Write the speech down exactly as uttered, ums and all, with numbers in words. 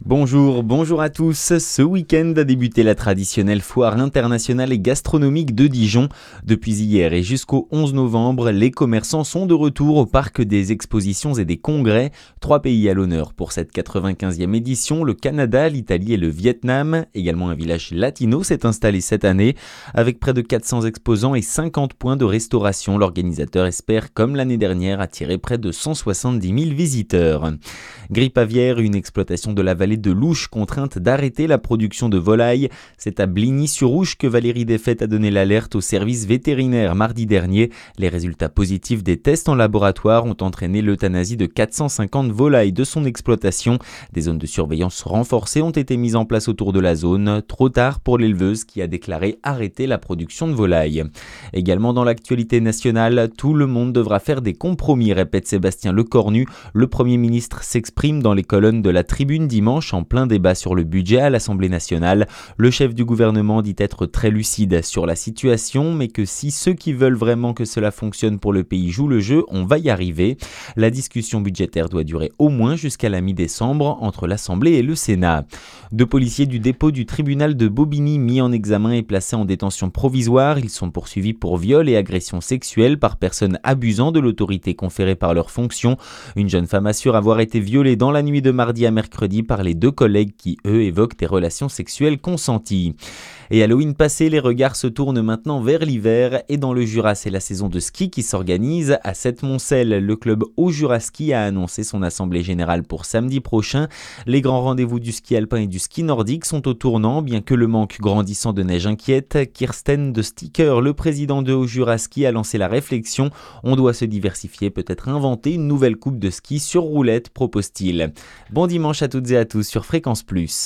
Bonjour, bonjour à tous. Ce week-end a débuté la traditionnelle foire internationale et gastronomique de Dijon. Depuis hier et jusqu'au onze novembre, les commerçants sont de retour au parc des expositions et des congrès. Trois pays à l'honneur pour cette quatre-vingt-quinzième édition, le Canada, l'Italie et le Vietnam. Également un village latino s'est installé cette année. Avec près de quatre cents exposants et cinquante points de restauration, l'organisateur espère, comme l'année dernière, attirer près de cent soixante-dix mille visiteurs. Grippe aviaire, une exploitation de la vallée de l'Ouche contrainte d'arrêter la production de volailles. C'est à Bligny-sur-Ouche que Valérie Desfaites a donné l'alerte au service vétérinaire mardi dernier. Les résultats positifs des tests en laboratoire ont entraîné l'euthanasie de quatre cent cinquante volailles de son exploitation. Des zones de surveillance renforcées ont été mises en place autour de la zone. Trop tard pour l'éleveuse qui a déclaré arrêter la production de volailles. Également dans l'actualité nationale, tout le monde devra faire des compromis, répète Sébastien Lecornu. Le Premier ministre s'exprime dans les colonnes de la Tribune dimanche en plein débat sur le budget à l'Assemblée nationale. Le chef du gouvernement dit être très lucide sur la situation, mais que si ceux qui veulent vraiment que cela fonctionne pour le pays jouent le jeu, on va y arriver. La discussion budgétaire doit durer au moins jusqu'à la mi-décembre entre l'Assemblée et le Sénat. Deux policiers du dépôt du tribunal de Bobigny mis en examen et placés en détention provisoire. Ils sont poursuivis pour viol et agression sexuelle par personnes abusant de l'autorité conférée par leurs fonctions. Une jeune femme assure avoir été violée dans la nuit de mardi à mercredi par les deux collègues qui, eux, évoquent des relations sexuelles consenties. Et Halloween passé, les regards se tournent maintenant vers l'hiver et dans le Jura, c'est la saison de ski qui s'organise. À Septmoncel, le club Haut-Jura-Ski a annoncé son assemblée générale pour samedi prochain. Les grands rendez-vous du ski alpin et du ski nordique sont au tournant, bien que le manque grandissant de neige inquiète. Kirsten de Sticker, le président de Haut-Jura-Ski, a lancé la réflexion. On doit se diversifier, peut-être inventer une nouvelle coupe de ski sur roulette, propose-t-il. Bon dimanche à toutes et à tous sur Fréquence Plus.